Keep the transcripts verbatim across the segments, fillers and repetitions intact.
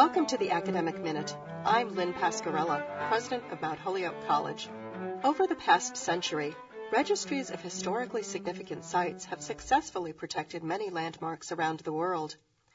Welcome to the Academic Minute. I'm Lynn Pascarella, president of Mount Holyoke College. Over the past century, registries of historically significant sites have successfully protected many landmarks around the world.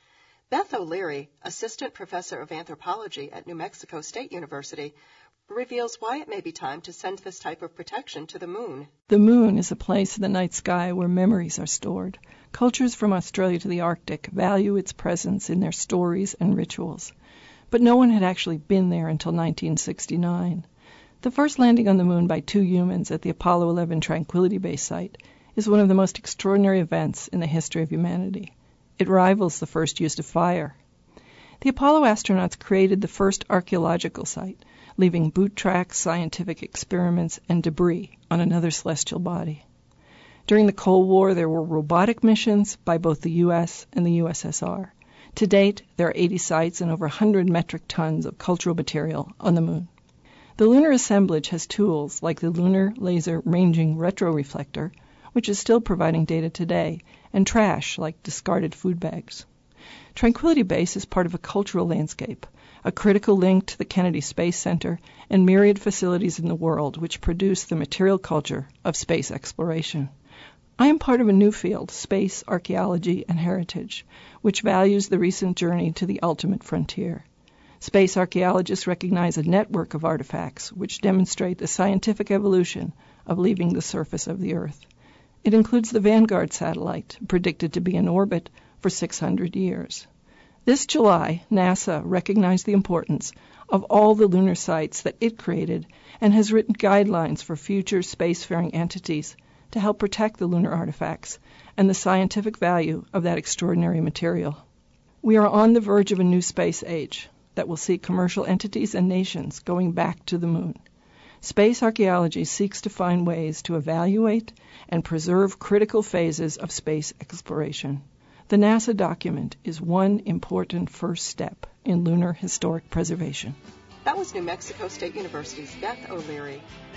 Beth O'Leary, assistant professor of anthropology at New Mexico State University, reveals why it may be time to send this type of protection to the moon. The moon is a place in the night sky where memories are stored. Cultures from Australia to the Arctic value its presence in their stories and rituals. But no one had actually been there until nineteen sixty-nine. The first landing on the moon by two humans at the Apollo eleven Tranquility Base site is one of the most extraordinary events in the history of humanity. It rivals the first use of fire. The Apollo astronauts created the first archaeological site, leaving boot tracks, scientific experiments, and debris on another celestial body. During the Cold War, there were robotic missions by both the U S and the U S S R. To date, there are eighty sites and over one hundred metric tons of cultural material on the moon. The lunar assemblage has tools like the Lunar Laser Ranging Retroreflector, which is still providing data today, and trash like discarded food bags. Tranquility Base is part of a cultural landscape, a critical link to the Kennedy Space Center and myriad facilities in the world which produce the material culture of space exploration. I am part of a new field, space archaeology and heritage, which values the recent journey to the ultimate frontier. Space archaeologists recognize a network of artifacts which demonstrate the scientific evolution of leaving the surface of the Earth. It includes the Vanguard satellite, predicted to be in orbit for six hundred years. This July, NASA recognized the importance of all the lunar sites that it created and has written guidelines for future spacefaring entities to help protect the lunar artifacts and the scientific value of that extraordinary material. We are on the verge of a new space age that will see commercial entities and nations going back to the moon. Space archaeology seeks to find ways to evaluate and preserve critical phases of space exploration. The NASA document is one important first step in lunar historic preservation. That was New Mexico State University's Beth O'Leary.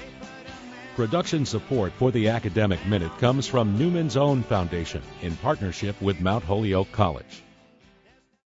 Production support for the Academic Minute comes from Newman's Own Foundation in partnership with Mount Holyoke College.